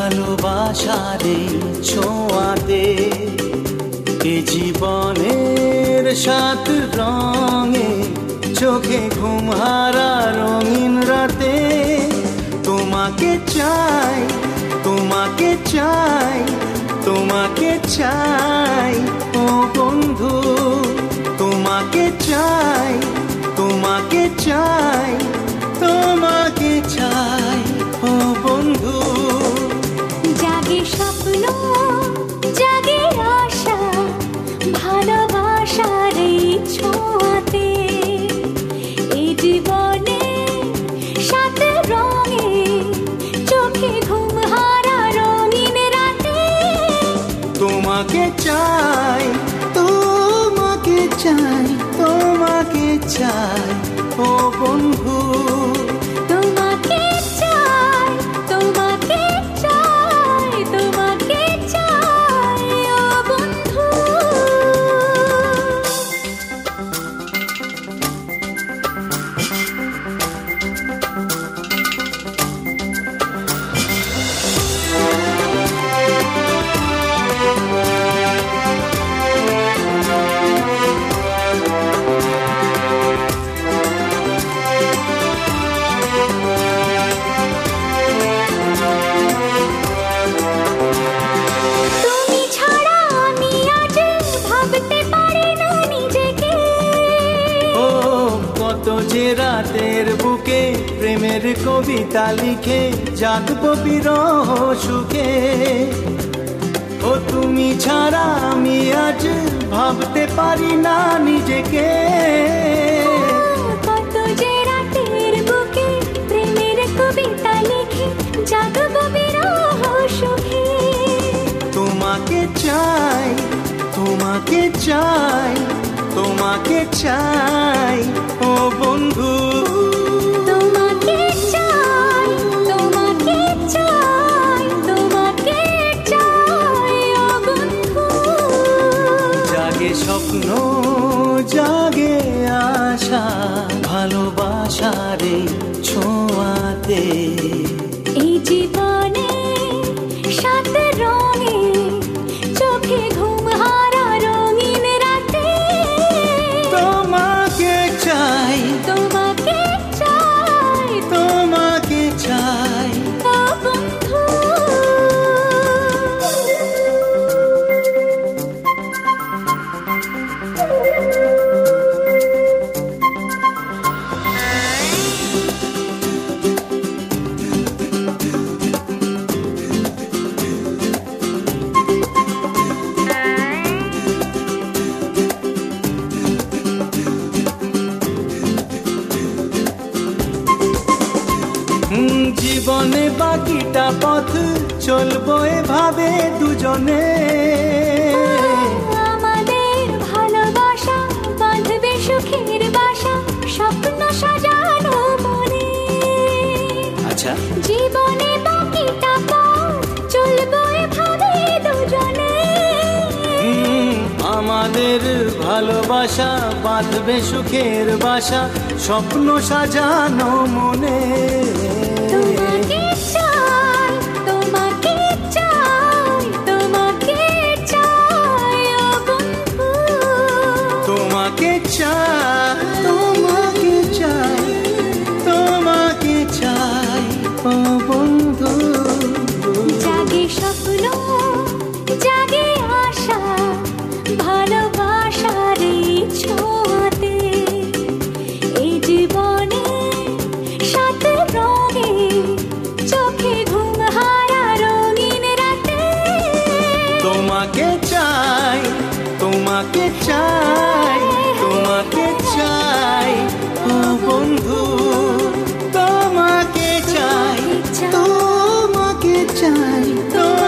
ভালোবাসারে ছোঁয়াতে এ জীবনের সাত রঙে চোখে ঘুমহারা রঙিন রাতে তোমাকে চাই তোমাকে চাই তোমাকে চাই ও বন্ধু তোমাকে চাই তোমাকে চাই তোমাকে চাই ও বন্ধু জাগে স্বপ্ন জাগে আশা ভালোবাসার এই ছোঁয়াতে এই জীবনে সাত রঙে চোখে ঘুমহারা রঙিন রাতে তোমাকে চাই তোমাকে চাই তোমাকে চাই ও বন্ধু তোমাকে চাই তোমাকে চাই তোমাকে চাই ও বন্ধু তুমি ছাড়া আমি আজ ভাবতে পারি না নিজেকে ও কত যে রাতের বুকে প্রেমের কবিতা লিখে জাগবো বিরহ সুখে ও তুমি ছাড়া আমি আজ ভাবতে পারি না নিজেকে কত যে রাতের বুকে প্রেমের কবিতা লিখে জাগবো বিরহ সুখে তোমাকে চাই তোমাকে চাই তোমাকে চাই ও বন্ধু তোমাকে চাই তোমাকে চাই তোমাকে চাই ও বন্ধু জাগে স্বপ্ন জাগে আশা ভালোবাসারে ছোঁয়াতে এই জীবনে সাত রঙে চোখে ঘুমহারা রঙিন রাতে তোমাকে চাই তোমাকে চাই তোমাকে চাই ও বন্ধু জীবনে বাকিটা পথ চলবো এভাবে দুজনে আমাদের ভালোবাসা বাঁধবে সুখের বাসা স্বপ্ন সাজানো মনে আচ্ছা জীবনে বাকিটা পথ চলবো এভাবে দুজনে আমাদের ভালোবাসা বাঁধবে সুখের বাসা স্বপ্ন সাজানো মনে তোমাকে চাই তোমাকে চাই তোমাকে চাই ও বন্ধু তোমাকে চাই তোমাকে চাই তোমাকে চাই ও বন্ধু জাগে স্বপ্ন জাগে আশা ভালোবাসার এই ছোঁয়াতে এই জীবনে সাত রঙে চোখে ঘুমহারা রঙিন রাতে তোমাকে চাই তোমাকে চাই তোমাকে চাই ও বন্ধু তোমাকে চাই তোমাকে চাই